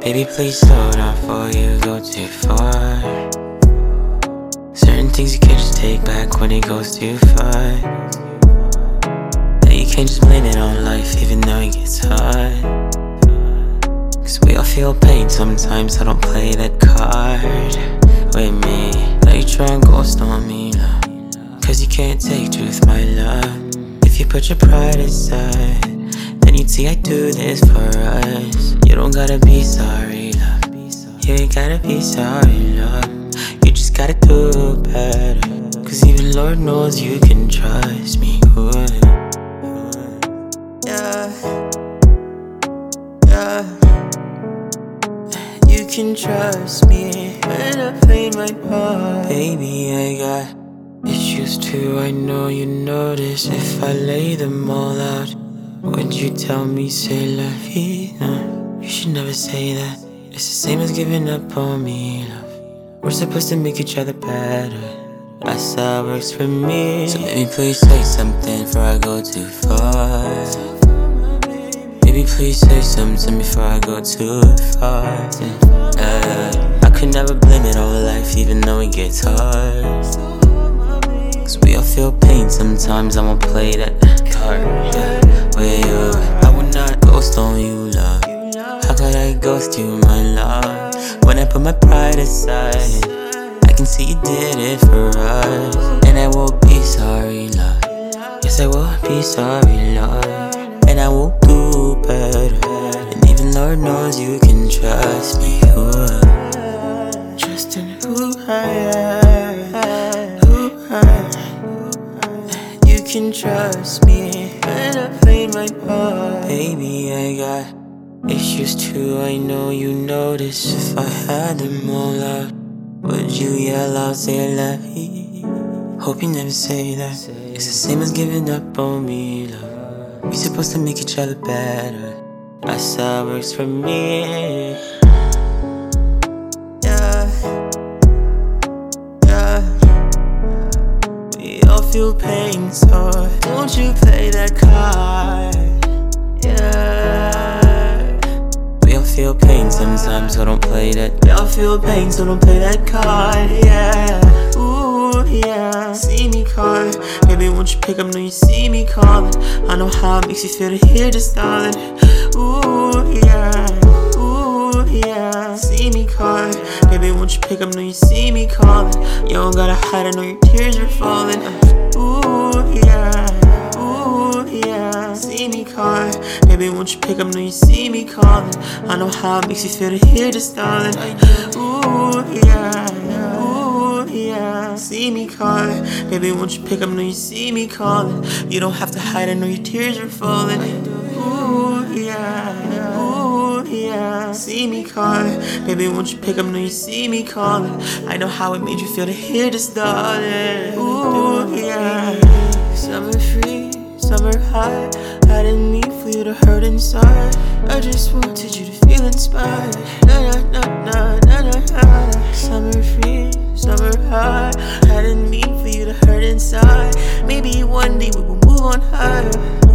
Baby, please slow down before you go too far. Certain things you can't just take back when it goes too far. And you can't just blame it on life even though it gets hard. Cause we all feel pain sometimes, so don't play that card with me. Now you try and ghost on me, love, cause you can't take truth, my love. If you put your pride aside, then you'd see I do this for us. You don't gotta be sorry, love. You ain't gotta be sorry, love. You just gotta do better. Cause even Lord knows you can trust me. Ooh. Yeah, yeah. You can trust me when I play my part. Baby, I got issues too, I know you notice. If I lay them all out, would you tell me c'est la vie? No, you should never say that. It's the same as giving up on me, love. We're supposed to make each other better. That's how it works for me. So baby, please say something before I go too far. Baby, please say something before I go too far. I could never blame it on life even though it gets hard. Cause we all feel pain sometimes, I won't play that card, yeah, with you. I would not ghost on you, love. How could I ghost you, my love? When I put my pride aside, I can see you did it for us. And I won't be sorry, love. Yes, I will be sorry, love. And I will do better. And even Lord knows you can trust me. Ooh. Trust in who I am. Who I am. You can trust me when I play my part. Baby, I got issues too, I know you notice. If I had them all out, would you yell out, say la vie? Hope you never say that. It's the same as giving up on me, love. We're supposed to make each other better. That's how it works for me. Yeah, yeah. We all feel pain, so won't you play that card? Yeah. We all feel pain sometimes, so don't play that. We all feel pain, so don't play that card, yeah. Ooh, yeah. See me calling, baby, won't you pick up? Know you see me calling. I know how it makes you feel to hear this, darling. Ooh, yeah. Ooh, yeah. See me calling, baby, won't you pick up? Know you see me calling. You don't gotta hide, I know your tears are falling. Ooh, yeah. Ooh, yeah. See me calling, baby, won't you pick up? Know you see me calling. I know how it makes you feel to hear this, darling. Ooh, yeah. Ooh, yeah. See me calling, baby, won't you pick up? Know you see me calling. You don't have to hide, I know your tears are falling. Ooh, yeah. Ooh, yeah. See me calling, baby, won't you pick up? Know you see me calling. I know how it made you feel to hear this, darling. Ooh, yeah. Summer free, summer high. I didn't mean for you to hurt inside. I just wanted you to feel inspired. Na na na na na na na. Summer free, summer high. I didn't mean for you to hurt inside. Maybe one day we will move on higher.